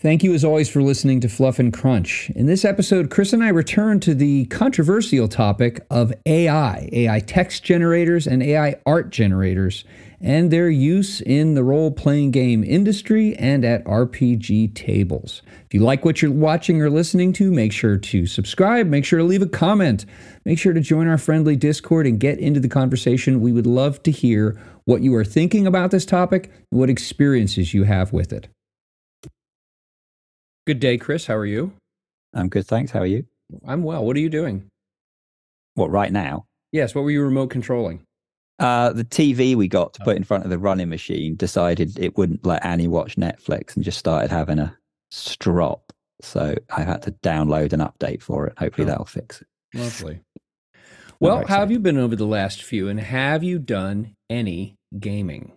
Thank you as always for listening to Fluff and Crunch. In this episode, Chris and I return to the controversial topic of AI text generators and AI art generators, and their use in the role-playing game industry and at RPG tables. If you like what you're watching or listening to, make sure to subscribe, make sure to leave a comment, make sure to join our friendly Discord and get into the conversation. We would love to hear what you are thinking about this topic and what experiences you have with it. Good day, Chris. How are you? I'm good, thanks. How are you? I'm well. What are you doing? What, right now? Yes, what were you remote controlling? The TV we got to put in front of the running machine decided it wouldn't let Annie watch Netflix and just started having a strop. So I had to download an update for it. Hopefully that'll fix it. Lovely. Well, how have you been over the last few, and have you done any gaming?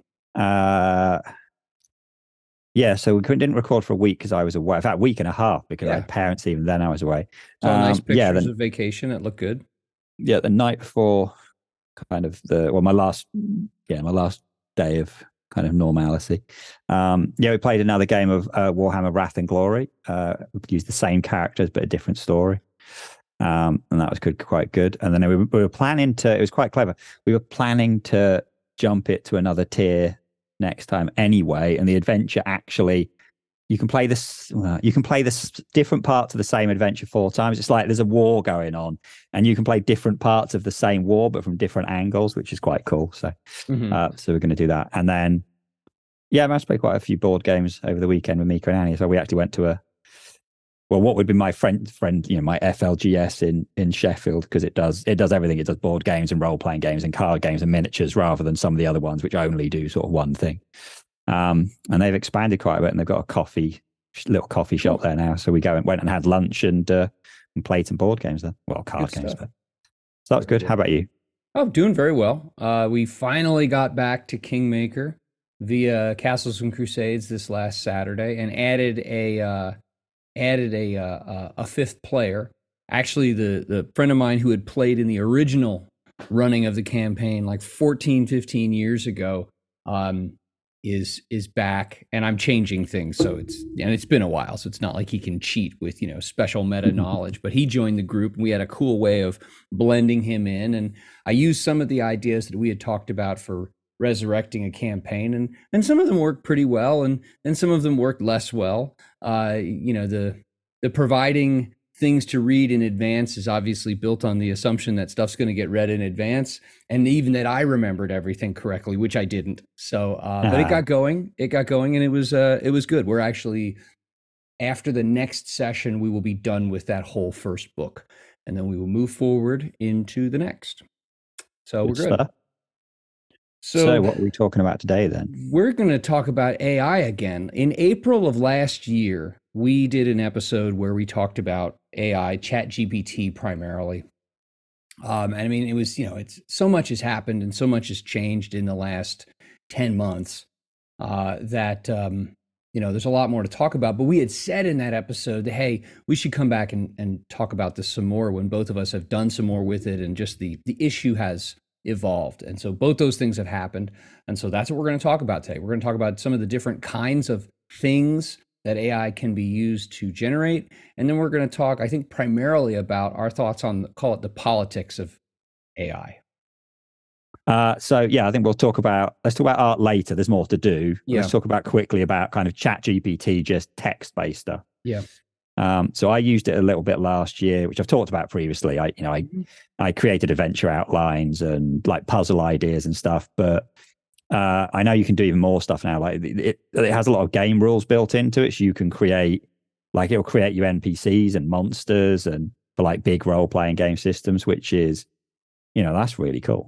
Yeah, so we didn't record for a week because I was away. In fact, a week and a half because I had parents even then I was away. Nice pictures of vacation. It looked good. Yeah, the night before kind of my last day of kind of normalcy. We played another game of Warhammer Wrath and Glory. We used the same characters but a different story. And that was quite good. And then we were planning to, it was quite clever. We were planning to jump it to another tier next time anyway, and the adventure actually you can play this different parts of the same adventure 4 times. It's like there's a war going on and you can play different parts of the same war but from different angles, which is quite cool. So so we're going to do that. And then I managed to play quite a few board games over the weekend with Mika and Annie. So we actually went to what would be my friend, my FLGS in Sheffield, because it does everything. It does board games and role-playing games and card games and miniatures rather than some of the other ones which only do sort of one thing. And they've expanded quite a bit, and they've got a little coffee shop there now. So we went and had lunch and played some board games there. Well, card games. So that was good. How about you? Oh, doing very well. We finally got back to Kingmaker via Castles and Crusades this last Saturday and added a 5th player. Actually, the friend of mine who had played in the original running of the campaign like 14, 15 years ago is back, and I'm changing things. So it's been a while, so it's not like he can cheat with, special meta knowledge, but he joined the group and we had a cool way of blending him in. And I used some of the ideas that we had talked about for resurrecting a campaign, and some of them worked pretty well, and some of them worked less well. The providing things to read in advance is obviously built on the assumption that stuff's going to get read in advance, and even that I remembered everything correctly, which I didn't. So, but it got going, and it was good. We're actually, after the next session, we will be done with that whole first book, and then we will move forward into the next. So we're good. So what are we talking about today then? We're going to talk about AI again. In April of last year, we did an episode where we talked about AI, ChatGPT primarily. I mean, it was, it's so much has happened and so much has changed in the last 10 months that there's a lot more to talk about. But we had said in that episode that, hey, we should come back and talk about this some more when both of us have done some more with it and just the issue has evolved. And so both those things have happened. And so that's what we're going to talk about today. We're going to talk about some of the different kinds of things that AI can be used to generate. And then we're going to talk, I think, primarily about our thoughts on, call it the politics of AI. I think let's talk about art later. There's more to do. Yeah. Let's talk about quickly about kind of ChatGPT, just text-based stuff. Yeah. So I used it a little bit last year, which I've talked about previously. I created adventure outlines and like puzzle ideas and stuff, but I know you can do even more stuff now. Like it has a lot of game rules built into it. So you can create, like it'll create you NPCs and monsters and for like big role-playing game systems, which is, that's really cool.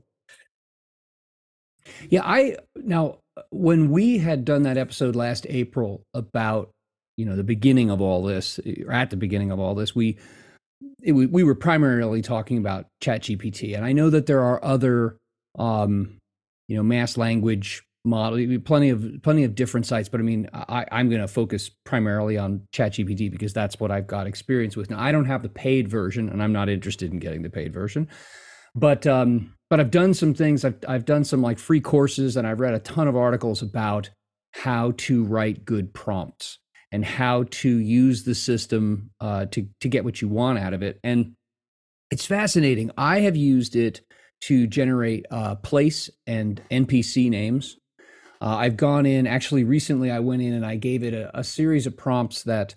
Yeah, now when we had done that episode last April about the beginning of all this, or at the beginning of all this, we were primarily talking about ChatGPT, and I know that there are other mass language model, plenty of different sites, but I mean, I'm going to focus primarily on ChatGPT because that's what I've got experience with. Now, I don't have the paid version, and I'm not interested in getting the paid version, but I've done some things. I've done some like free courses, and I've read a ton of articles about how to write good prompts. and how to use the system to get what you want out of it. And it's fascinating. I have used it to generate place and NPC names. I've gone in, actually recently I went in and I gave it a series of prompts that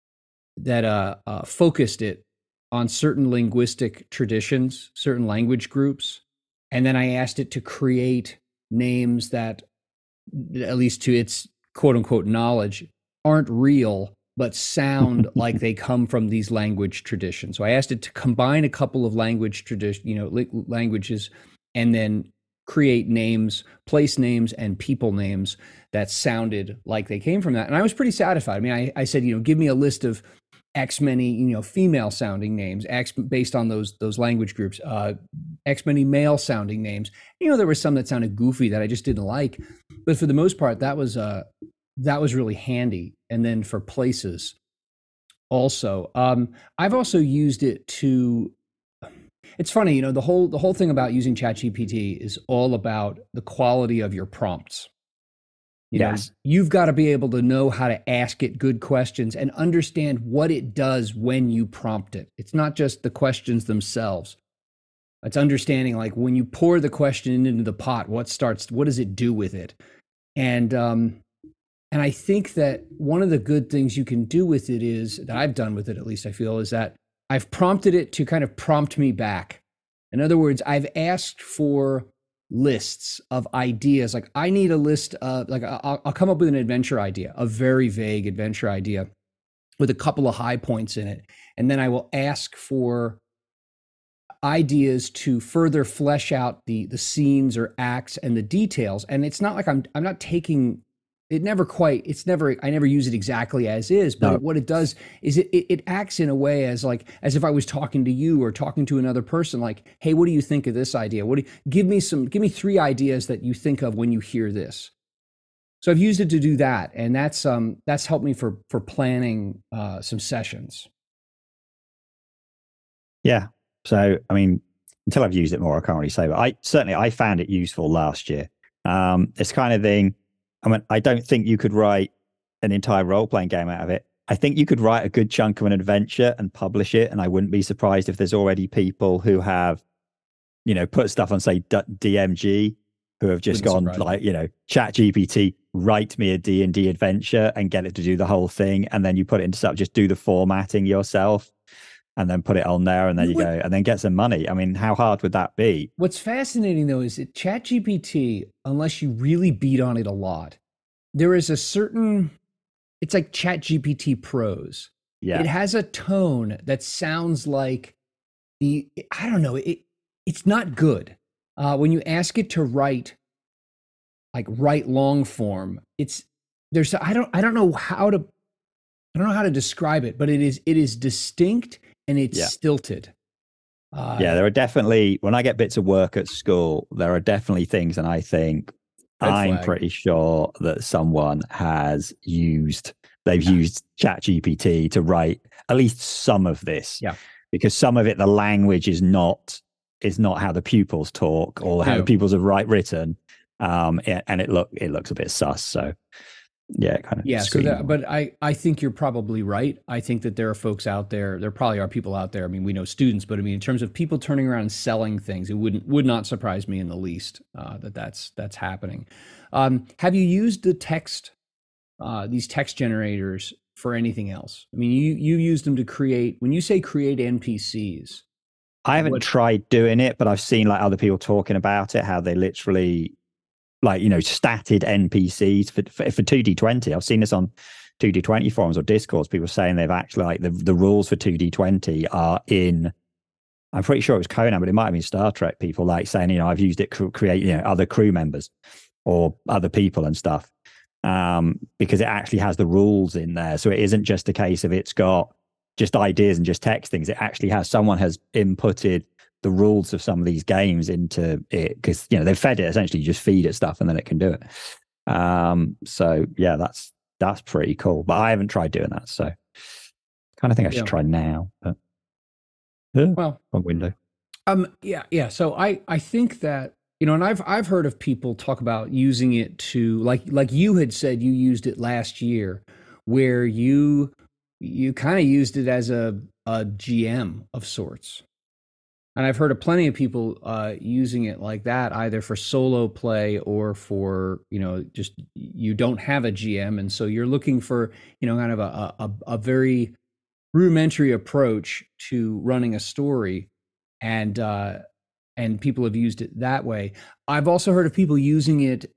focused it on certain linguistic traditions, certain language groups. And then I asked it to create names that, at least to its quote unquote knowledge, aren't real, but sound like they come from these language traditions. So I asked it to combine a couple of language languages, and then create names, place names, and people names that sounded like they came from that. And I was pretty satisfied. I mean, I said, give me a list of X many, female sounding names, X based on those language groups, X many male sounding names. There were some that sounded goofy that I just didn't like, but for the most part, that was really handy. And then for places also, I've also used it to, it's funny, the whole thing about using ChatGPT is all about the quality of your prompts. Yes. You've got to be able to know how to ask it good questions and understand what it does when you prompt it. It's not just the questions themselves. It's understanding, like, when you pour the question into the pot, what does it do with it? And I think that one of the good things you can do with it is, that I've done with it, at least I feel, is that I've prompted it to kind of prompt me back. In other words, I've asked for lists of ideas. Like, I need a list of, like, I'll come up with an adventure idea, a very vague adventure idea with a couple of high points in it. And then I will ask for ideas to further flesh out the scenes or acts and the details. And it's not like I'm not taking it, I never use it exactly as is, but No. what it does is it acts in a way as if I was talking to you or talking to another person, like, hey, what do you think of this idea? Give me 3 ideas that you think of when you hear this. So I've used it to do that. And that's helped me for planning some sessions. Yeah. So, I mean, until I've used it more, I can't really say, but I found it useful last year. It's kind of thing. I mean, I don't think you could write an entire role-playing game out of it. I think you could write a good chunk of an adventure and publish it, and I wouldn't be surprised if there's already people who have, put stuff on, say, DMG, who have just gone like, Chat GPT, write me a D&D adventure and get it to do the whole thing, and then you put it into stuff, just do the formatting yourself, and then put it on there, and then you go, and then get some money. I mean, how hard would that be? What's fascinating, though, is that ChatGPT, unless you really beat on it a lot, there is a certain, it's like ChatGPT prose. Yeah. It has a tone that sounds like I don't know, it's not good. When you ask it to write long form, I don't know how to describe it, but it is distinct and it's stilted. There are definitely, when I get bits of work at school, there are definitely things, and I think I'm pretty sure that someone has used ChatGPT to write at least some of this. Yeah. Because some of it, the language is not how the pupils talk or how the pupils have written. And it looks a bit sus. So yeah, kind of. Yeah. But I think you're probably right. I think that there are folks out there. There probably are people out there. I mean, we know students, but I mean, in terms of people turning around and selling things, it would not surprise me in the least that's happening. Have you used these text generators for anything else? I mean, you use them to create. When you say create NPCs, I haven't tried doing it, but I've seen like other people talking about it, how they literally, like, statted NPCs for 2D20. I've seen this on 2D20 forums or Discords. People saying they've actually, like, the rules for 2D20 are in, I'm pretty sure it was Conan, but it might have been Star Trek people, like, saying, I've used it to create, other crew members or other people and stuff, because it actually has the rules in there. So it isn't just a case of it's got just ideas and just text things. It actually has, someone has inputted the rules of some of these games into it, because they've fed it, essentially. You just feed it stuff and then it can do it. So yeah, that's pretty cool, but I haven't tried doing that, so kind of think I should try now. But well, on window. So I think that, and I've heard of people talk about using it to, like you had said, you used it last year where you kind of used it as a GM of sorts. And I've heard of plenty of people using it like that, either for solo play or for, just you don't have a GM. And so you're looking for, kind of a very rudimentary approach to running a story. And people have used it that way. I've also heard of people using it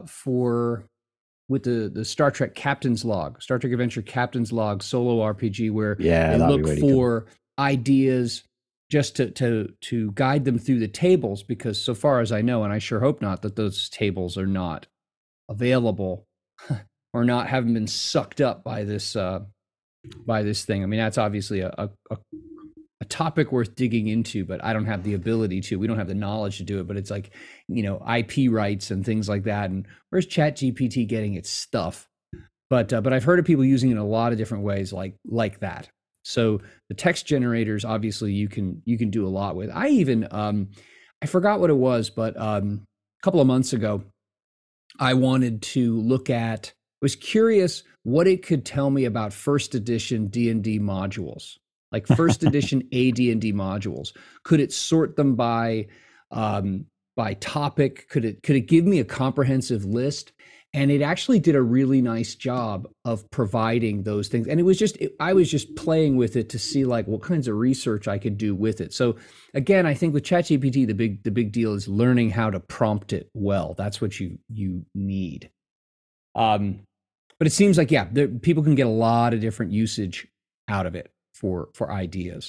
with the Star Trek Captain's Log, Star Trek Adventure Captain's Log solo RPG, where they look really for ideas just to guide them through the tables, because so far as I know, and I sure hope not, that those tables are not available or haven't been sucked up by this thing. I mean, that's obviously a topic worth digging into, but I don't have the ability to. We don't have the knowledge to do it. But it's like, IP rights and things like that. And where's ChatGPT getting its stuff? But I've heard of people using it in a lot of different ways, like that. So the text generators, obviously, you can do a lot with. I even I forgot what it was, but a couple of months ago, I wanted to was curious what it could tell me about first edition D&D modules. Like first edition AD&D modules. Could it sort them by topic? Could it give me a comprehensive list? And it actually did a really nice job of providing those things. And I was just playing with it to see like what kinds of research I could do with it. So again, I think with ChatGPT, the big deal is learning how to prompt it well. That's what you need. But it seems like, people can get a lot of different usage out of it for ideas.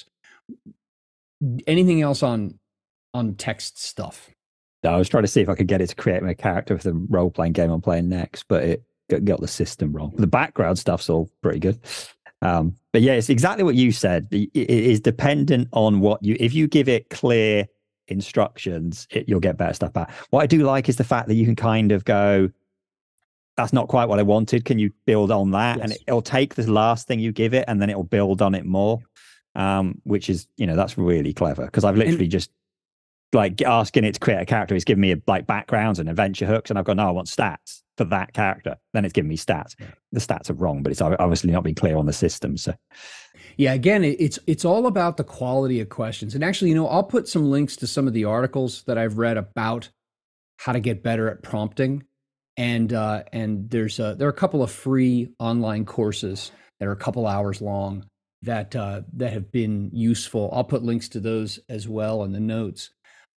Anything else on text stuff? No, I was trying to see if I could get it to create my character for the role-playing game I'm playing next, but it got the system wrong. The background stuff's all pretty good. But yeah, it's exactly what you said. It is dependent on if you give it clear instructions, you'll get better stuff back. What I do like is the fact that you can kind of go, that's not quite what I wanted. Can you build on that? Yes. And it'll take the last thing you give it and then it'll build on it more, which is, that's really clever, because I've literally just like asking it to create a character. It's giving me like backgrounds and adventure hooks, and I've gone, no, I want stats for that character. Then it's giving me stats. Yeah. The stats are wrong, but it's obviously not been clear on the system. So yeah, again, it's all about the quality of questions. And actually, I'll put some links to some of the articles that I've read about how to get better at prompting. And there are a couple of free online courses that are a couple hours long that have been useful. I'll put links to those as well in the notes.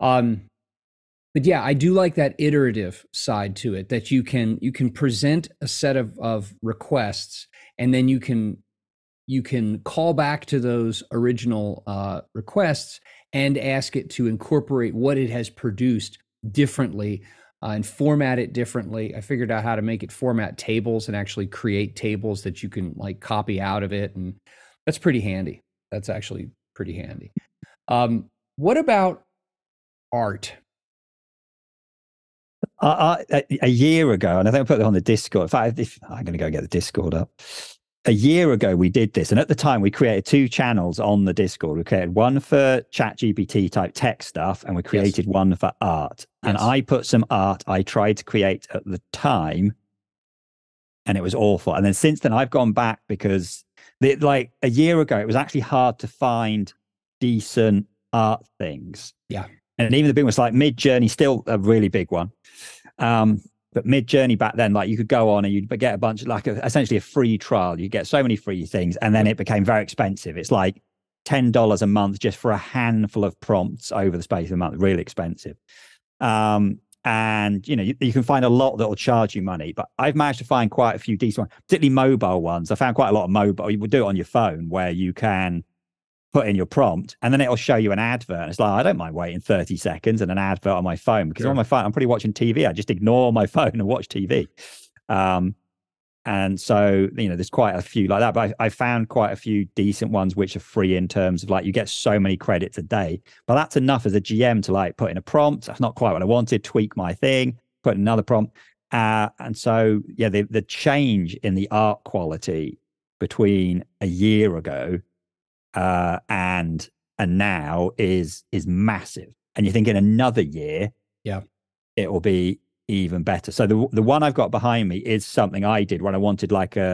But yeah, I do like that iterative side to it, that you can present a set of requests, and then you can call back to those original requests and ask it to incorporate what it has produced differently. And format it differently. I figured out how to make it format tables and actually create tables that you can like copy out of it. And that's pretty handy. That's actually pretty handy. What about art? A year ago, and I think I put it on the Discord. In fact, I'm going to go get the Discord up. A year ago, we did this. And at the time, we created 2 channels on the Discord. We created one for ChatGPT type tech stuff, and we created one for art. Yes. And I put some art I tried to create at the time, and it was awful. And then since then, I've gone back because like a year ago, it was actually hard to find decent art things. Yeah. And even the big ones like Midjourney, still a really big one. But Midjourney back then, like you could go on and you'd get a bunch of essentially a free trial. You get so many free things, and then it became very expensive. It's like $10 a month just for a handful of prompts over the space of a month. Really expensive. And you can find a lot that will charge you money, but I've managed to find quite a few decent ones, particularly mobile ones. I found quite a lot of mobile. You would do it on your phone where you can put in your prompt and then it'll show you an advert. And it's like, I don't mind waiting 30 seconds and an advert on my phone, because on my phone, I'm pretty watching TV. I just ignore my phone and watch TV. And so, there's quite a few like that, but I found quite a few decent ones which are free in terms of like, you get so many credits a day, but that's enough as a GM to like put in a prompt. That's not quite what I wanted, tweak my thing, put in another prompt. And so, yeah, the change in the art quality between a year ago and now is massive. And you think in another year, it will be even better. So the one I've got behind me is something I did when I wanted like a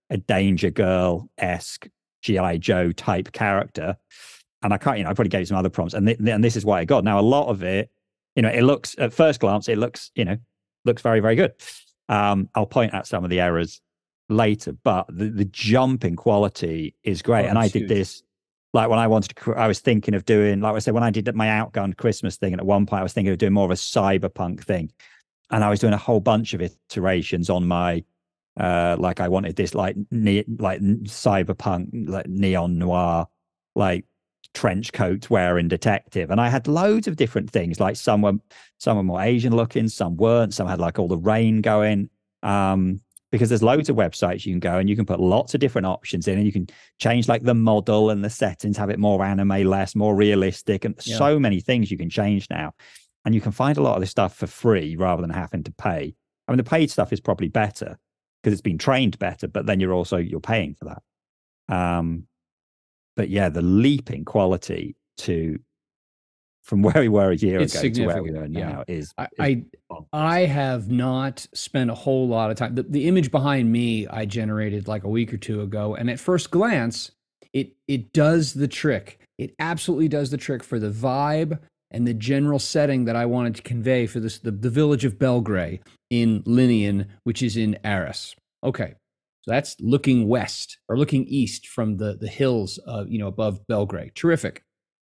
a Danger Girl-esque GI Joe type character. And I can't, I probably gave some other prompts, and this is what I got. Now, a lot of it, it looks at first glance, it looks very, very good. I'll point out some of the errors later, but the jump in quality is great. And I did this, like when I was thinking of doing, like I said, when I did my Outgunned Christmas thing, and at one point I was thinking of doing more of a cyberpunk thing, and I was doing a whole bunch of iterations on my, like I wanted this like cyberpunk, like neon noir, like trench coat wearing detective, and I had loads of different things. Like some were more Asian looking, some weren't. Some had like all the rain going. Because there's loads of websites you can go and you can put lots of different options in, and you can change like the model and the settings, have it more anime, less, more realistic, and so many things you can change now. And you can find a lot of this stuff for free rather than having to pay. I mean, the paid stuff is probably better because it's been trained better, but then you're paying for that. But yeah, the leap in quality from where we were a year ago to where we are now is I have not spent a whole lot of time. The image behind me I generated like a week or two ago, and at first glance, it does the trick. It absolutely does the trick for the vibe and the general setting that I wanted to convey for the village of Belgré in Linian, which is in Arras. Okay. So that's looking west or looking east from the hills, above Belgrade. Terrific.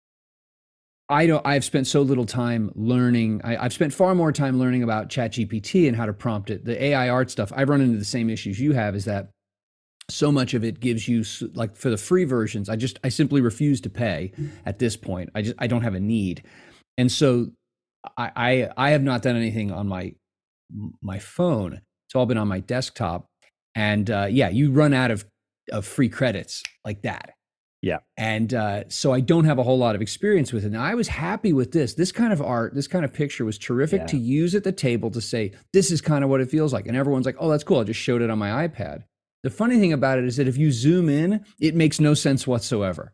I've spent so little time learning. I've spent far more time learning about ChatGPT and how to prompt it. The AI art stuff, I've run into the same issues you have, is that so much of it gives you, like for the free versions, I simply refuse to pay at this point. I don't have a need. And so I have not done anything on my phone. It's all been on my desktop. And you run out of free credits like that. Yeah. And so I don't have a whole lot of experience with it. Now, I was happy with this. This kind of art, this kind of picture was terrific to use at the table to say, this is kind of what it feels like. And everyone's like, oh, that's cool. I just showed it on my iPad. The funny thing about it is that if you zoom in, it makes no sense whatsoever.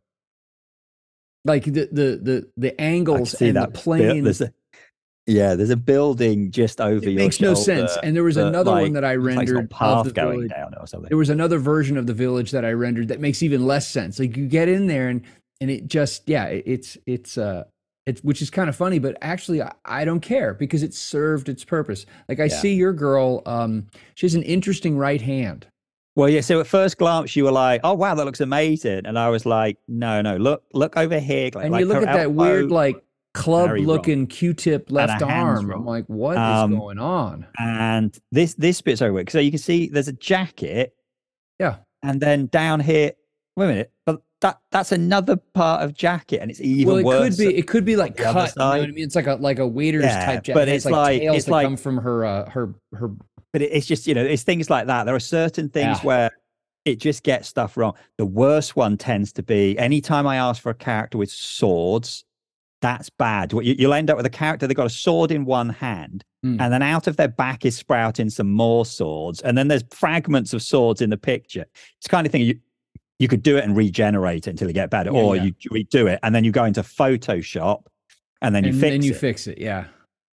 Like the angles and the plane. There's a building just over your shoulder. It makes no sense. And there was another one that I rendered path going down or something. There was another version of the village that I rendered that makes even less sense. Like you get in there and it just, it's which is kind of funny, but actually I don't care because it served its purpose. Like I see your girl, she has an interesting right hand. Well, yeah. So at first glance, you were like, "Oh, wow, that looks amazing," and I was like, "No, look over here." Like, and you look at that weird, like club-looking Q-tip left arm. I'm like, what is going on? And this bit's so weird. So you can see there's a jacket. Yeah. And then down here, wait a minute, but that's another part of jacket, and it's even worse. It could be like cut. You know what I mean? It's like a waiter's type jacket. But it's like tails that come from her. But it's just, it's things like that. There are certain things where it just gets stuff wrong. The worst one tends to be anytime I ask for a character with swords, that's bad. You'll end up with a character, they've got a sword in one hand, and then out of their back is sprouting some more swords. And then there's fragments of swords in the picture. It's the kind of thing you could do it and regenerate it until you get better, or you redo it, and then you go into Photoshop, and then you fix it. Yeah.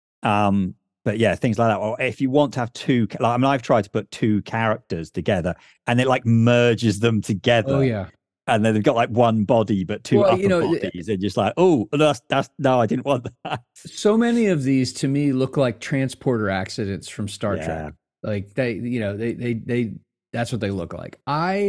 But yeah, things like that. Or if you want to have two, I've tried to put two characters together, and it like merges them together. Oh yeah. And then they've got like one body, but two upper bodies, and just like, oh, that's no, I didn't want that. So many of these to me look like transporter accidents from Star Trek. Like they that's what they look like.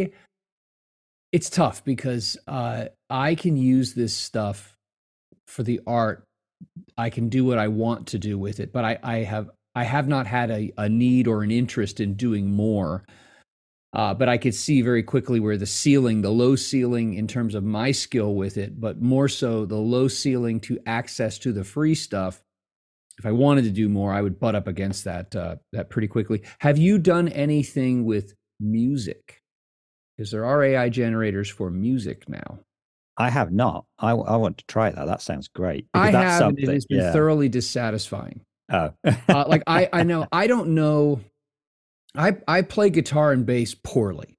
It's tough because I can use this stuff for the art. I can do what I want to do with it, but I have not had a need or an interest in doing more. But I could see very quickly where the low ceiling in terms of my skill with it, but more so the low ceiling to access to the free stuff. If I wanted to do more, I would butt up against that pretty quickly. Have you done anything with music? Because there are AI generators for music now. I have not. I want to try that. That sounds great. I have, and it has been thoroughly dissatisfying. Oh. Like I know, I don't know. I play guitar and bass poorly,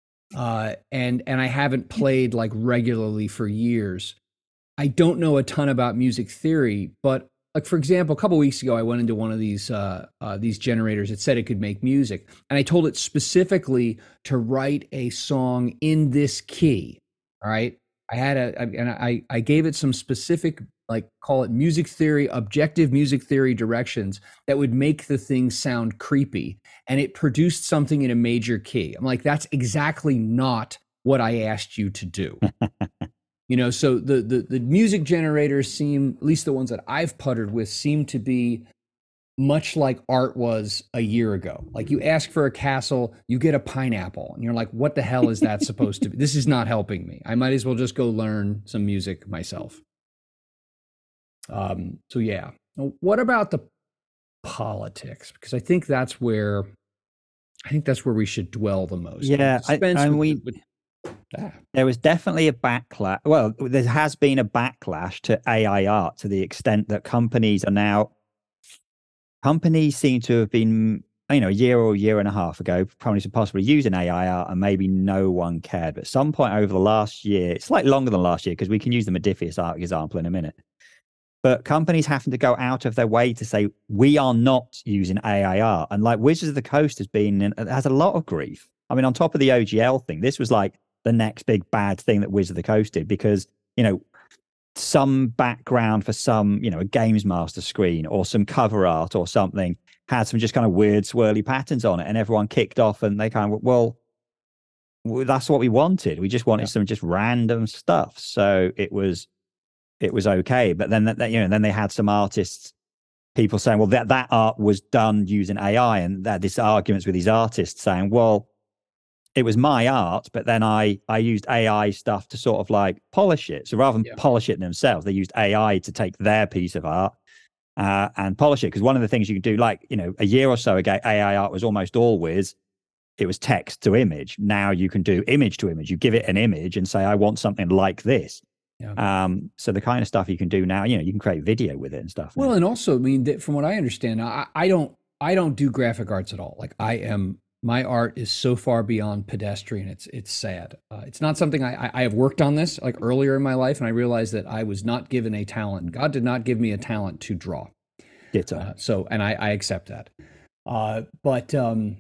and I haven't played like regularly for years. I don't know a ton about music theory, but like for example, a couple weeks ago, I went into one of these generators. It said it could make music, and I told it specifically to write a song in this key. All right, I gave it some specific, like, call it music theory, objective music theory directions that would make the thing sound creepy, and it produced something in a major key. I'm like, that's exactly not what I asked you to do. So the music generators seem, at least the ones that I've puttered with, seem to be much like art was a year ago. Like, you ask for a castle, you get a pineapple, and you're like, what the hell is that supposed to be? This is not helping me. I might as well just go learn some music myself. So yeah. What about the politics? Because I think that's where we should dwell the most. Yeah, there was definitely a backlash. Well, there has been a backlash to AI art to the extent that companies seem to have been, a year or a year and a half ago, probably possibly using AI art, and maybe no one cared. But at some point over the last year, it's like longer than last year, because we can use the Modiphius art example in a minute. But companies having to go out of their way to say, we are not using AI art. And like Wizards of the Coast has a lot of grief. I mean, on top of the OGL thing, this was like the next big bad thing that Wizards of the Coast did, because, some background for some, a Games Master screen or some cover art or something had some just kind of weird swirly patterns on it, and everyone kicked off, and they kind of, well, that's what we wanted. We just wanted some just random stuff. So it was okay. But then then they had some artists, people saying, well, that art was done using AI, and that this arguments with these artists saying, well, it was my art, but then I used AI stuff to sort of like polish it. So rather than polish it themselves, they used AI to take their piece of art and polish it. Because one of the things you can do, like, a year or so ago, AI art was almost always, it was text to image. Now you can do image to image. You give it an image and say, I want something like this. Yeah. So the kind of stuff you can do now, you can create video with it and stuff. Well, and also, I mean, from what I understand, I don't do graphic arts at all. Like, my art is so far beyond pedestrian. It's sad. It's not something I have worked on this like earlier in my life, and I realized that I was not given a talent. God did not give me a talent to draw. So, and I accept that. But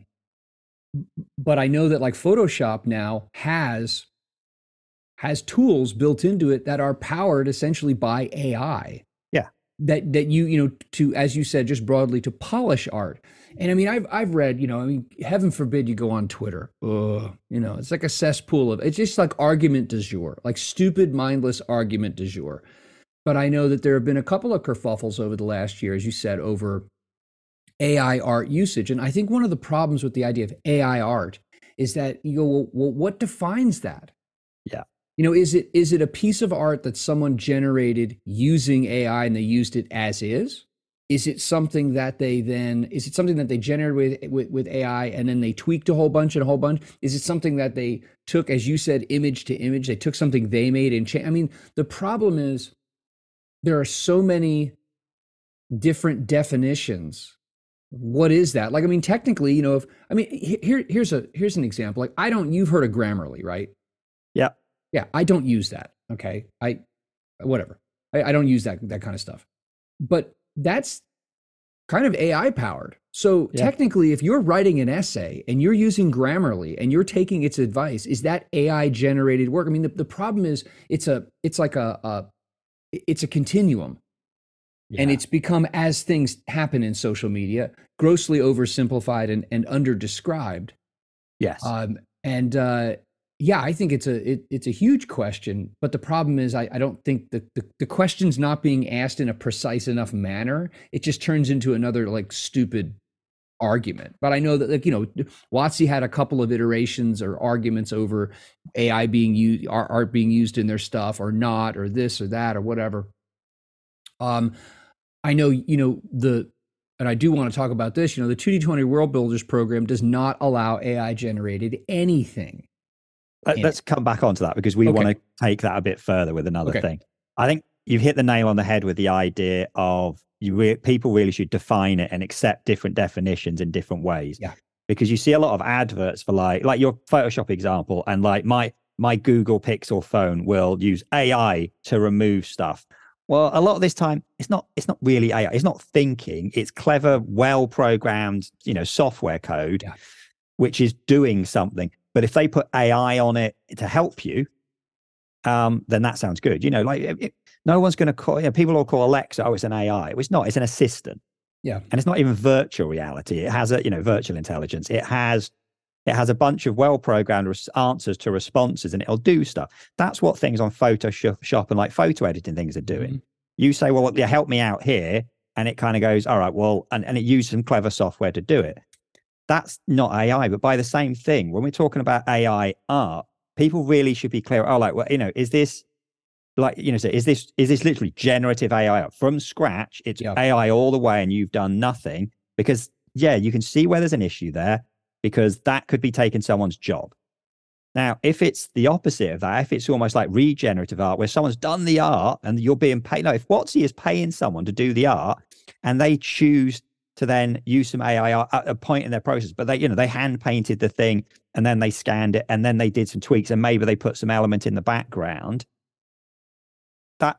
I know that like Photoshop now has tools built into it that are powered essentially by AI. Yeah. That to, as you said, just broadly, to polish art. And I mean, I've read, heaven forbid you go on Twitter. It's like a cesspool it's just like argument du jour, like stupid, mindless argument du jour. But I know that there have been a couple of kerfuffles over the last year, as you said, over AI art usage. And I think one of the problems with the idea of AI art is that you go, well, what defines that? Yeah. Is it a piece of art that someone generated using AI and they used it as is? Is it something that they generated with AI and then they tweaked a whole bunch? Is it something that they took, as you said, image to image? They took something they made and changed. I mean, the problem is there are so many different definitions. What is that? Like, I mean, technically, here's an example. Like, you've heard of Grammarly, right? Yeah. Yeah, I don't use that. Okay. I don't use that kind of stuff. But that's kind of AI powered. So technically, if you're writing an essay and you're using Grammarly and you're taking its advice, is that AI generated work? I mean, the problem is it's a continuum. Yeah. And it's become, as things happen in social media, grossly oversimplified and under-described. Yes. I think it's a huge question, but the problem is I don't think the question's not being asked in a precise enough manner. It just turns into another like stupid argument. But I know that WotC had a couple of iterations or arguments over AI being used, art being used in their stuff or not, or this or that or whatever. I know and I do want to talk about this. The 2D20 World Builders program does not allow AI generated anything. Let's come back onto that, because we want to take that a bit further with another thing. I think you've hit the nail on the head with the idea of people really should define it and accept different definitions in different ways. Yeah. Because you see a lot of adverts for like your Photoshop example, and like my Google Pixel phone will use AI to remove stuff. Well, a lot of this time, it's not really AI. It's not thinking. It's clever, well-programmed, software code, Yeah. which is doing something. But if they put AI on it to help you, then that sounds good. No one's going to call. People will call Alexa, oh, it's an AI. It's not. It's an assistant. Yeah. And it's not even virtual reality. It has virtual intelligence. It has a bunch of well-programmed answers to responses, and it'll do stuff. That's what things on Photoshop and like photo editing things are doing. Mm-hmm. You say, well, yeah, help me out here. And it kind of goes, all right, well, and it uses some clever software to do it. That's not AI. But by the same thing, when we're talking about AI art, people really should be clear. Oh, like, well, is this like, so is this literally generative AI from scratch? It's AI all the way and you've done nothing? Because yeah, you can see where there's an issue there, because that could be taking someone's job. Now, if it's the opposite of that, if it's almost like regenerative art where someone's done the art and you're being paid, no, if WotC is paying someone to do the art and they choose to then use some AI art at a point in their process, but they hand painted the thing and then they scanned it and then they did some tweaks and maybe they put some element in the background, that,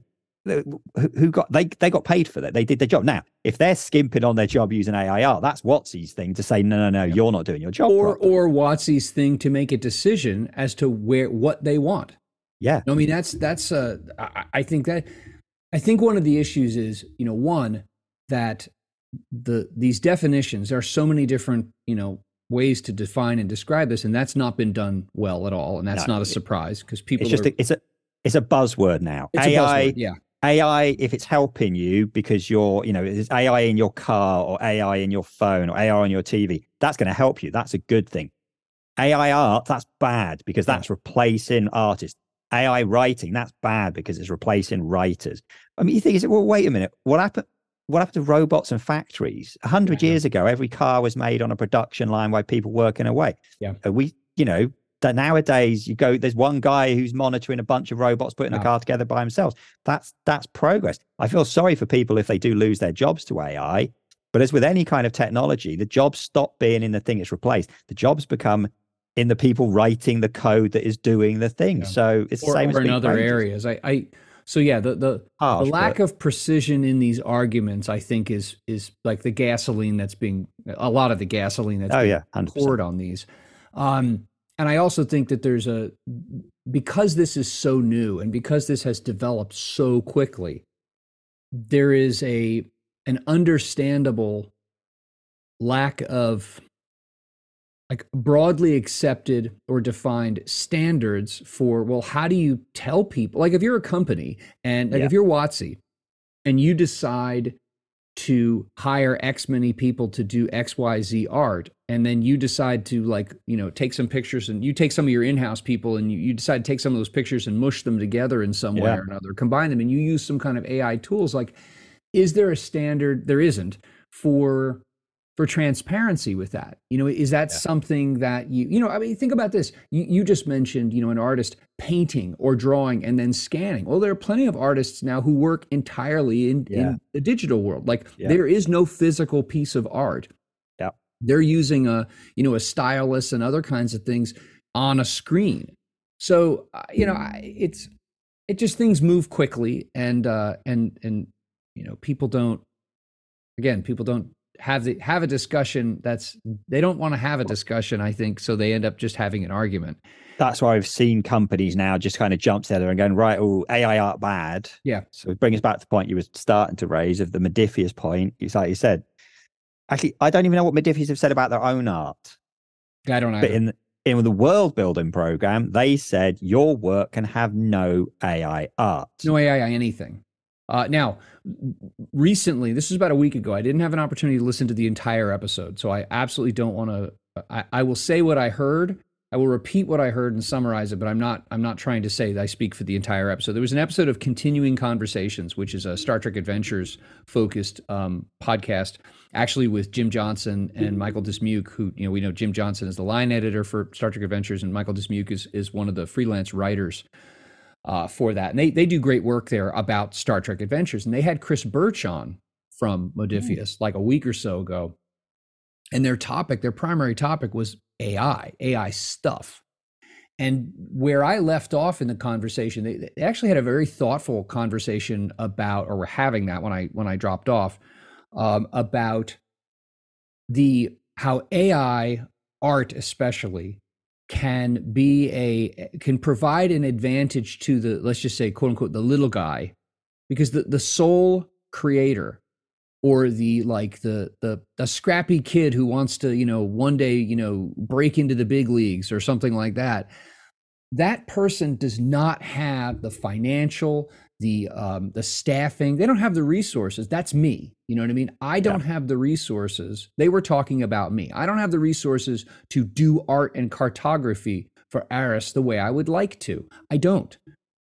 who got they got paid for that. They did their job. Now, if they're skimping on their job using AI art, that's WotC's thing to say, no, you're not doing your job properly. Or WotC's thing to make a decision as to what they want. Yeah. I mean, that's I think one of the issues is, one, that these definitions, there are so many different, ways to define and describe this, and that's not been done well at all. And that's not a surprise, because people it's a buzzword now. It's AI, a buzzword, yeah. AI, if it's helping you because it's AI in your car or AI in your phone or AI on your TV, that's going to help you. That's a good thing. AI art, that's bad because that's replacing artists. AI writing, that's bad because it's replacing writers. I mean, you think, well, wait a minute. What happened to robots and factories? 100 years ago, every car was made on a production line by people working away. Yeah. That nowadays there's one guy who's monitoring a bunch of robots putting the car together by himself. That's progress. I feel sorry for people if they do lose their jobs to AI, but as with any kind of technology, the jobs stop being in the thing it's replaced. The jobs become in the people writing the code that is doing the thing. Yeah. So it's the same as in other areas. So yeah, the lack of precision in these arguments, I think, is like the gasoline that's being poured on these. And I also think that because this is so new and because this has developed so quickly, there is an understandable lack of like broadly accepted or defined standards for, well, how do you tell people? Like if you're a company and like if you're WotC and you decide to hire X many people to do XYZ art, and then you decide to take some pictures and you take some of your in-house people and you decide to take some of those pictures and mush them together in some way or another, combine them, and you use some kind of AI tools. Like, is there a standard? There isn't for transparency with that. Is that something that I mean, think about this. You just mentioned, an artist painting or drawing and then scanning. Well, there are plenty of artists now who work entirely in the digital world. There is no physical piece of art. Yeah. They're using a stylus and other kinds of things on a screen. So, it just, things move quickly and people don't have a discussion they don't want to have a discussion, I think, so they end up just having an argument. That's why I've seen companies now just kind of jump together and going, right, AI art bad. Yeah. So it brings us back to the point you were starting to raise of the Modiphius point. It's like you said, actually, I don't even know what Modiphius have said about their own art. I don't know. But in the world building program, they said your work can have no AI art. No AI anything. Now, recently, this was about a week ago, I didn't have an opportunity to listen to the entire episode, so I absolutely don't want to. I will say what I heard. I will repeat what I heard and summarize it, but I'm not trying to say that I speak for the entire episode. There was an episode of Continuing Conversations, which is a Star Trek Adventures focused podcast, actually with Jim Johnson and Michael Dismuke, who we know Jim Johnson is the line editor for Star Trek Adventures, and Michael Dismuke is one of the freelance writers for that. And they do great work there about Star Trek Adventures. And they had Chris Birch on from Modiphius like a week or so ago. And their primary topic was AI stuff. And where I left off in the conversation, they actually had a very thoughtful conversation about, or were having that when I dropped off, about the how AI art especially can provide an advantage to the, let's just say, quote unquote, the little guy, because the sole creator, or the scrappy kid who wants to, one day, break into the big leagues or something like that, that person does not have the financial, the staffing. They don't have the resources. That's me. You know what I mean? I don't have the resources. They were talking about me. I don't have the resources to do art and cartography for Aris the way I would like to. I don't.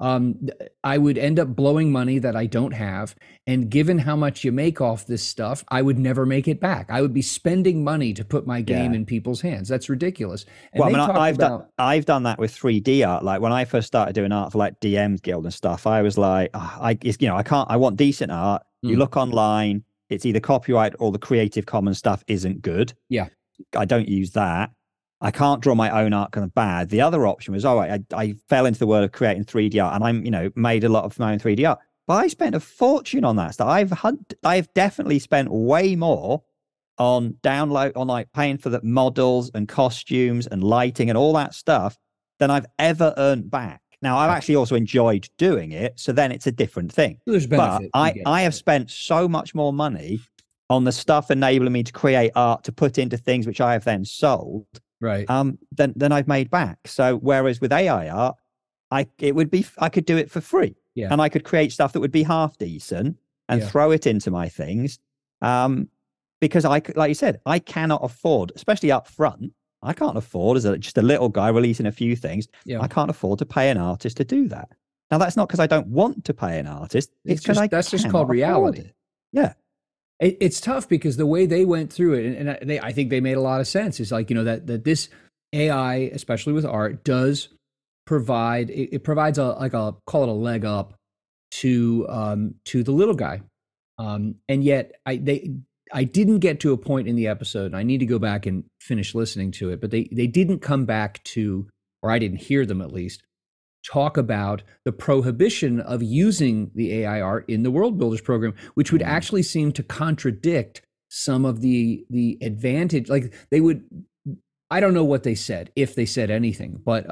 I would end up blowing money that I don't have. And given how much you make off this stuff, I would never make it back. I would be spending money to put my game in people's hands. That's ridiculous. And I've done that with 3D art. Like when I first started doing art for like DM's Guild and stuff, I was like, I want decent art. You look online, it's either copyright or the Creative Commons stuff isn't good. Yeah. I don't use that. I can't draw my own art kind of bad. The other option was, all right, I fell into the world of creating 3D art, and I'm, made a lot of my own 3D art. But I spent a fortune on that stuff. I've definitely spent way more on like paying for the models and costumes and lighting and all that stuff than I've ever earned back. Now, I've actually also enjoyed doing it, so then it's a different thing. There's benefit. But I have spent so much more money on the stuff enabling me to create art to put into things which I have then sold. Right. Then I've made back. So whereas with AI art, I could do it for free. Yeah. And I could create stuff that would be half decent and throw it into my things. Because like you said, I cannot afford, especially up front, I can't afford as just a little guy releasing a few things. Yeah. I can't afford to pay an artist to do that. Now that's not because I don't want to pay an artist. It's because that's just called reality. Yeah. It's tough because the way they went through it, and I think they made a lot of sense. Is like, that this AI, especially with art, does provide, it provides I'll call it a leg up to the little guy. And yet I didn't get to a point in the episode, and I need to go back and finish listening to it, but they didn't come back to, or I didn't hear them at least, talk about the prohibition of using the AI art in the World Builders program, which would actually seem to contradict some of the advantage. Like they would, I don't know what they said, if they said anything, but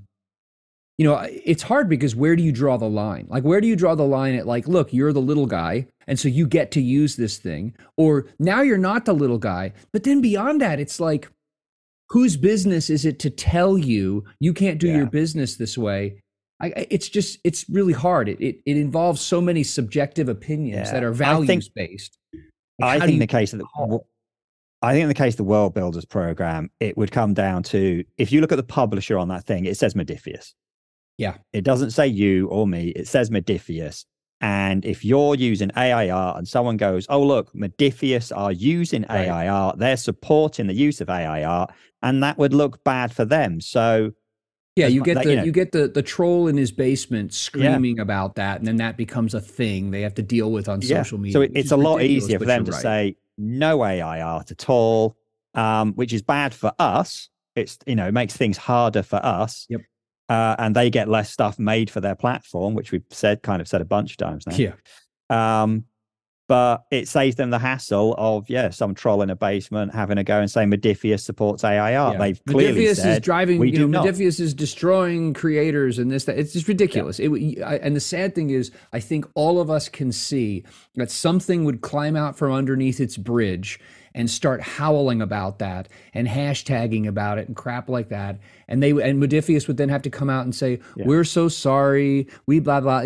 it's hard because where do you draw the line? Like, where do you draw the line at, like, look, you're the little guy, and so you get to use this thing, or now you're not the little guy, but then beyond that, it's like, whose business is it to tell you can't do your business this way? It's really hard. It involves so many subjective opinions that are values based. I think in the case of the World Builders program, it would come down to, if you look at the publisher on that thing, it says Modiphius. Yeah. It doesn't say you or me. It says Modiphius. And if you're using AI art and someone goes, oh, look, Modiphius are using AI art, they're supporting the use of AI art, and that would look bad for them. So yeah, you get the troll in his basement screaming about that, and then that becomes a thing they have to deal with on social media. So it's a lot easier for them to say no AI art at all, which is bad for us. It's, it makes things harder for us. Yep. And they get less stuff made for their platform, which we've said a bunch of times now. Yeah. But it saves them the hassle of, some troll in a basement having a go and saying Modiphius supports AI art. They've clearly Modiphius said, is driving, we do not. Modiphius is destroying creators and this, that. It's just ridiculous. And the sad thing is, I think all of us can see that something would climb out from underneath its bridge and start howling about that and hashtagging about it and crap like that. And Modiphius would then have to come out and say, we're so sorry, we blah, blah,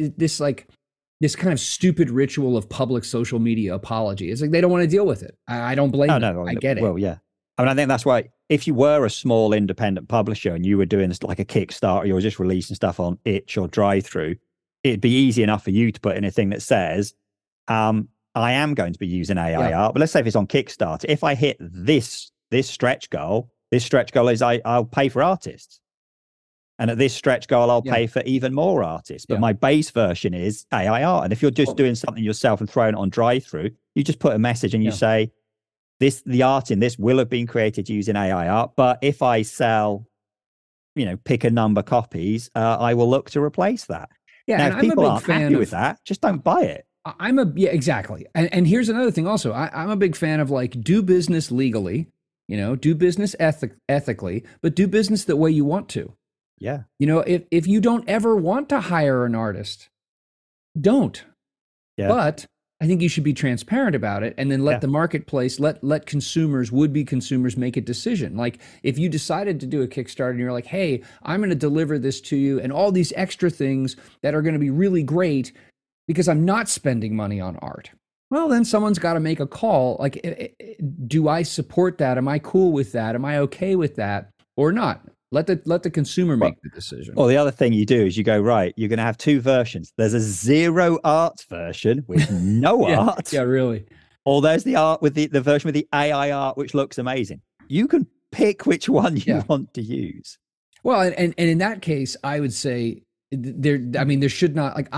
this kind of stupid ritual of public social media apology. It's like they don't want to deal with it. I don't blame them. No, I get it. Well, yeah. I mean, I think that's why if you were a small independent publisher and you were doing this like a Kickstarter, you were just releasing stuff on Itch or Drive-Thru, it'd be easy enough for you to put in a thing that says, I am going to be using AI art. But let's say if it's on Kickstarter, if I hit this stretch goal is I'll pay for artists. And at this stretch goal, I'll pay for even more artists. But my base version is AI art. And if you're just doing something yourself and throwing it on Drive-Thru, you just put a message and you say, the art in this will have been created using AI art. But if I sell, pick a number copies, I will look to replace that. Yeah, Now, and if I'm a people big aren't fan happy of with that, just don't buy it. yeah, exactly. And here's another thing also. I'm a big fan of like do business legally, do business ethically, but do business the way you want to. Yeah. If you don't ever want to hire an artist, don't. Yeah. But I think you should be transparent about it and then let the marketplace, let consumers, would-be consumers make a decision. Like if you decided to do a Kickstarter and you're like, hey, I'm going to deliver this to you and all these extra things that are going to be really great because I'm not spending money on art. Well, then someone's got to make a call. Like, do I support that? Am I cool with that? Am I okay with that or not? Let the consumer make the decision. Well, the other thing you do is you go, right, you're going to have two versions. There's a zero art version with no art. Yeah, really. Or there's the art with the version with the AI art, which looks amazing. You can pick which one you want to use. Well, and in that case, I would say there should not, like,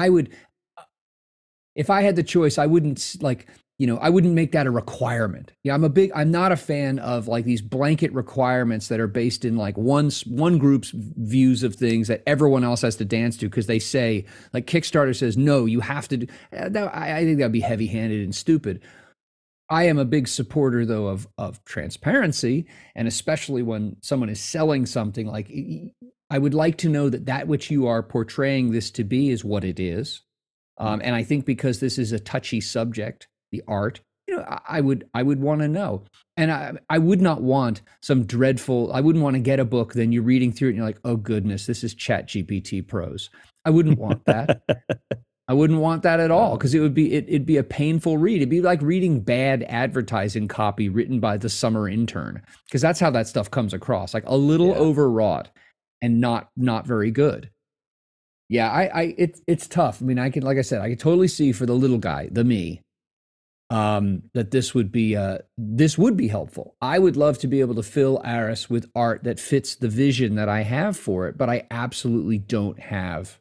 if I had the choice, I wouldn't I wouldn't make that a requirement. Yeah, I'm not a fan of like these blanket requirements that are based in like one group's views of things that everyone else has to dance to because they say, like Kickstarter says, no, you have to do. I think that'd be heavy-handed and stupid. I am a big supporter though of transparency, and especially when someone is selling something, like I would like to know that which you are portraying this to be is what it is. And I think because this is a touchy subject, the art, I would want to know. And I would not want some dreadful, I wouldn't want to get a book, then you're reading through it and you're like, oh goodness, this is ChatGPT prose. I wouldn't want that. I wouldn't want that at all, because it'd be a painful read. It'd be like reading bad advertising copy written by the summer intern, because that's how that stuff comes across, like a little overwrought and not very good. Yeah, it's tough. I mean, like I said, I could totally see for the little guy, the me, that this would be helpful. I would love to be able to fill Aris with art that fits the vision that I have for it, but I absolutely don't have.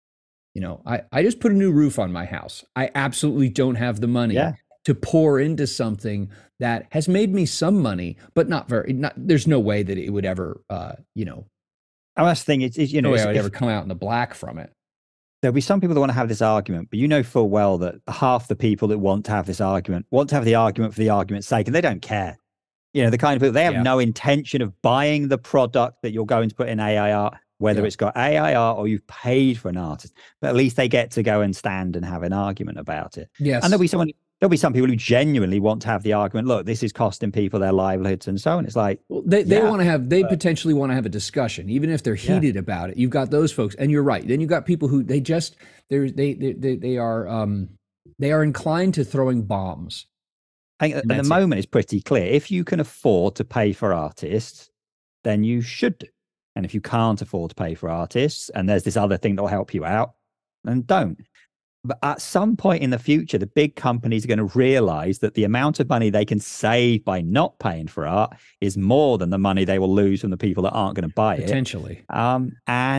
I just put a new roof on my house. I absolutely don't have the money to pour into something that has made me some money, but there's no way that it would ever, that's the thing. It's no way I would ever come out in the black from it. There'll be some people that want to have this argument, but you know full well that half the people that want to have this argument want to have the argument for the argument's sake, and they don't care. The kind of people, they have no intention of buying the product that you're going to put in AI art, whether it's got AI art or you've paid for an artist, but at least they get to go and stand and have an argument about it. Yes. And there'll be some people who genuinely want to have the argument, look, this is costing people their livelihoods and so on. It's like, they potentially want to have a discussion, even if they're heated about it. You've got those folks, and you're right. Then you've got people who they are inclined to throwing bombs. I think at the moment it's pretty clear. If you can afford to pay for artists, then you should do. And if you can't afford to pay for artists, and there's this other thing that'll help you out, then don't. But at some point in the future, the big companies are going to realize that the amount of money they can save by not paying for art is more than the money they will lose from the people that aren't going to buy it. Potentially. And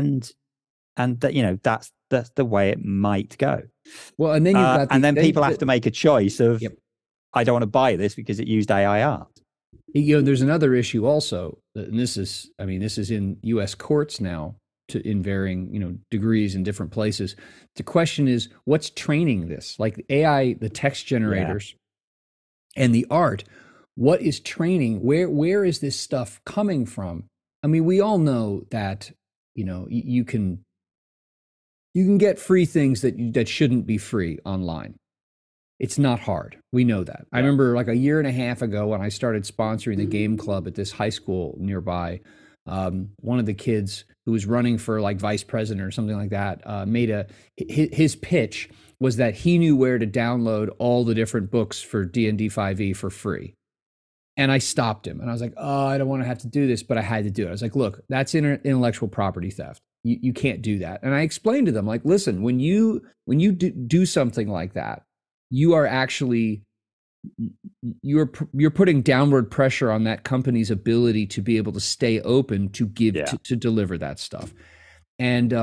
that, that's the way it might go. Well, and then you've got people have to make a choice of, I don't want to buy this because it used AI art. There's another issue also, and this is in U.S. courts now in varying, degrees in different places. The question is, what's training this? Like AI, the text generators and the art, what is training? Where is this stuff coming from? I mean, we all know that, you can get free things that shouldn't be free online. It's not hard. We know that. I remember like a year and a half ago when I started sponsoring the game club at this high school nearby, one of the kids who was running for like vice president or something like that his pitch was that he knew where to download all the different books for D&D 5e for free. And I stopped him and I was like, oh, I don't want to have to do this, but I had to do it. I was like, look, that's intellectual property theft. You can't do that. And I explained to them, like, listen, when you do something like that, you are actually you're putting downward pressure on that company's ability to be able to stay open to give to deliver that stuff. And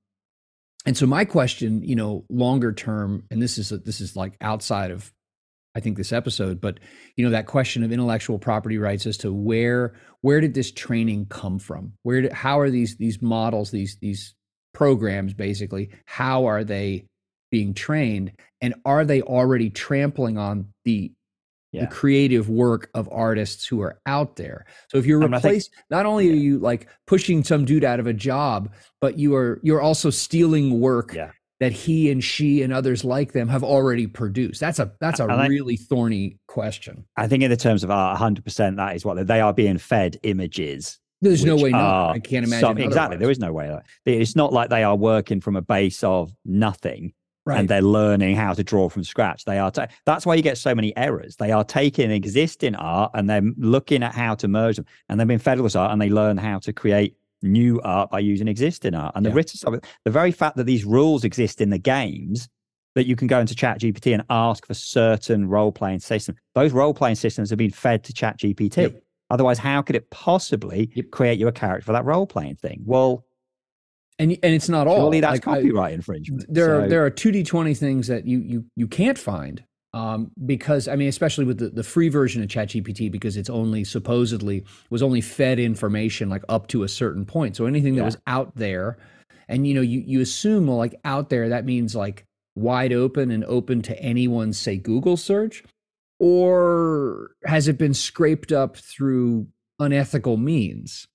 so my question, longer term, and this is like outside of I think, this episode, but that question of intellectual property rights as to where did this training come from? How are these models, these programs, basically, how are they being trained, and are they already trampling on the creative work of artists who are out there? So if you're not only are you like pushing some dude out of a job, but you're also stealing work that he and she and others like them have already produced. That's a really thorny question. I think in the terms of art, 100%, that is what they are being fed images. There's no way not. I can't imagine. Exactly. There is no way. It's not like they are working from a base of nothing. Right. And they're learning how to draw from scratch. They are. That's why you get so many errors. They are taking existing art and they're looking at how to merge them. And they've been fed this art and they learn how to create new art by using existing art. And the very fact that these rules exist in the games, that you can go into ChatGPT and ask for certain role-playing systems. Those role-playing systems have been fed to ChatGPT. Yep. Otherwise, how could it possibly create you a character for that role-playing thing? Well. And it's not all. Surely that's copyright infringement. There are 2D20 things that you can't find because, I mean, especially with the free version of ChatGPT, because it's only was only fed information like up to a certain point. So anything that was out there, and you assume, well, like out there, that means like wide open and open to anyone's, say, Google search, or has it been scraped up through unethical means?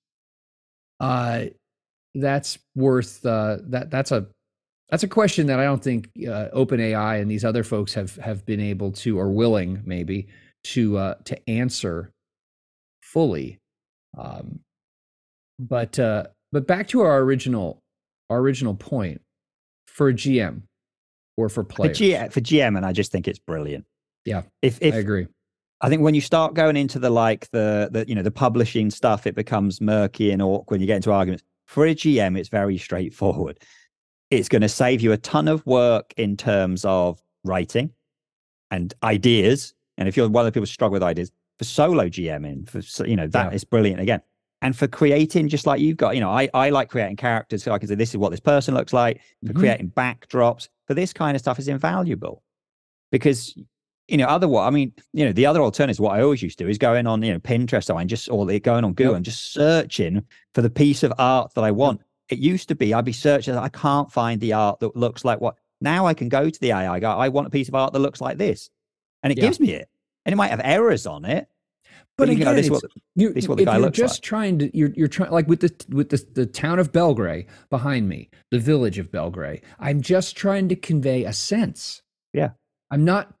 That's worth that's a question that I don't think OpenAI and these other folks have been able to, or willing maybe to answer fully. But back to our original point, for a GM or for players. For GM, and I just think it's brilliant. Yeah, if I agree. I think when you start going into the publishing stuff, it becomes murky and awkward. You get into arguments. For a GM, it's very straightforward. It's going to save you a ton of work in terms of writing and ideas. And if you're one of the people who struggle with ideas, for solo GMing, that is brilliant again. And for creating, just like you've got, I like creating characters, so I can say this is what this person looks like. For creating backdrops, for this kind of stuff is invaluable, because otherwise, I mean, the other alternative, what I always used to do is going on, Pinterest or going on Google and just searching for the piece of art that I want. It used to be I'd be searching, I can't find the art that looks like what. Now I can go to the AI, go, I want a piece of art that looks like this, and it gives me it. And it might have errors on it, but again, this is what the guy looks like. You're trying, like with the town of Belgrade behind me, the village of Belgrade. I'm just trying to convey a sense. Yeah, I'm not.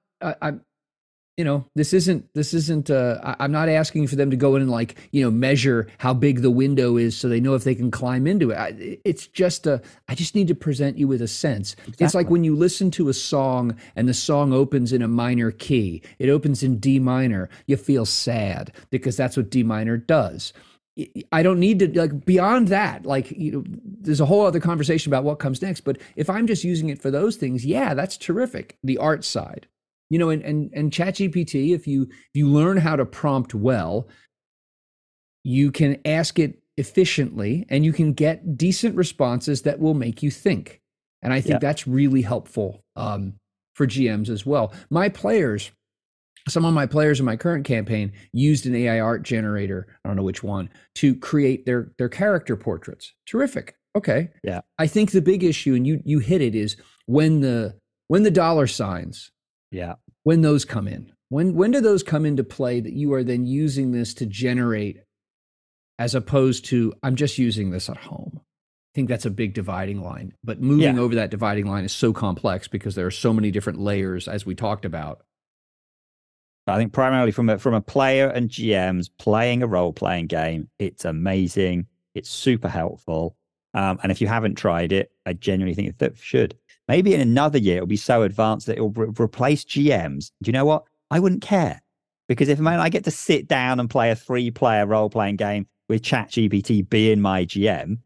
This isn't. I'm not asking for them to go in and measure how big the window is so they know if they can climb into it. It's just I just need to present you with a sense. Exactly. It's like when you listen to a song and the song opens in a minor key. It opens in D minor. You feel sad because that's what D minor does. I don't need to beyond that. There's a whole other conversation about what comes next. But if I'm just using it for those things, that's terrific. The art side. And ChatGPT, if you learn how to prompt well, you can ask it efficiently and you can get decent responses that will make you think. And I think that's really helpful for GMs as well. Some of my players in my current campaign used an AI art generator, I don't know which one, to create their character portraits. Terrific. Okay. Yeah. I think the big issue, and you hit it, is when the dollar signs, when those come in. When do those come into play that you are then using this to generate, as opposed to I'm just using this at home? I think that's a big dividing line. But moving over that dividing line is so complex because there are so many different layers, as we talked about. I think primarily from a player and GMs playing a role-playing game, it's amazing. It's super helpful. And if you haven't tried it, I genuinely think that you should. Maybe in another year, it'll be so advanced that it will replace GMs. Do you know what? I wouldn't care. Because if I get to sit down and play a 3-player role-playing game with ChatGPT being my GM,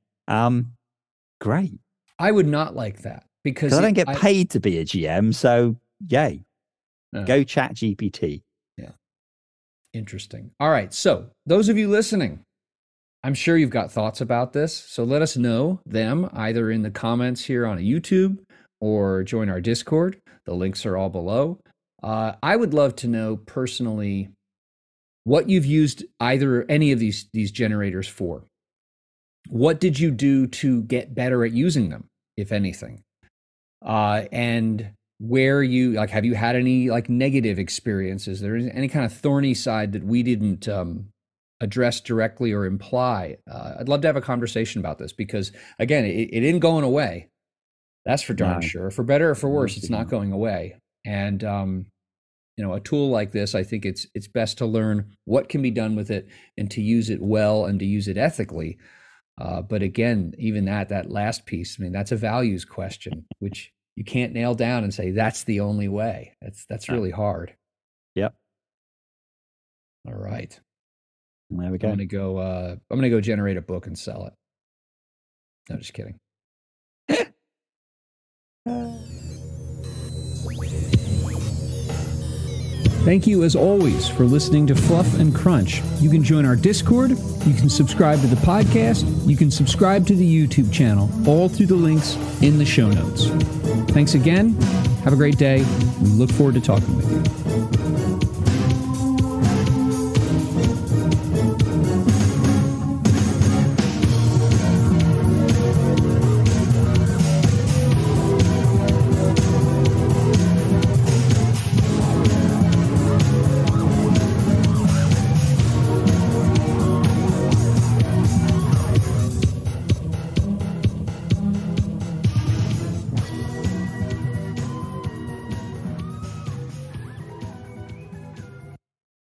great. I would not like that. Because I don't get paid to be a GM, so yay. No. Go ChatGPT. Yeah. Interesting. All right. So those of you listening, I'm sure you've got thoughts about this. So let us know them either in the comments here on YouTube or join our Discord. The links are all below. I would love to know personally what you've used any of these generators for. What did you do to get better at using them, if anything? And where have you had any like negative experiences? There is any kind of thorny side that we didn't address directly or imply? I'd love to have a conversation about this because, again, it isn't going away. That's for darn sure. For better or for worse, it's not going away. And a tool like this, I think it's best to learn what can be done with it and to use it well and to use it ethically. But again, even that last piece, I mean, that's a values question, which you can't nail down and say that's the only way. That's really hard. Yep. All right. There we go. I'm gonna go generate a book and sell it. No, just kidding. Thank you, as always, for listening to Fluff and Crunch. You can join our Discord, you can subscribe to the podcast, you can subscribe to the YouTube channel, all through the links in the show notes. Thanks again. Have a great day. We look forward to talking with you.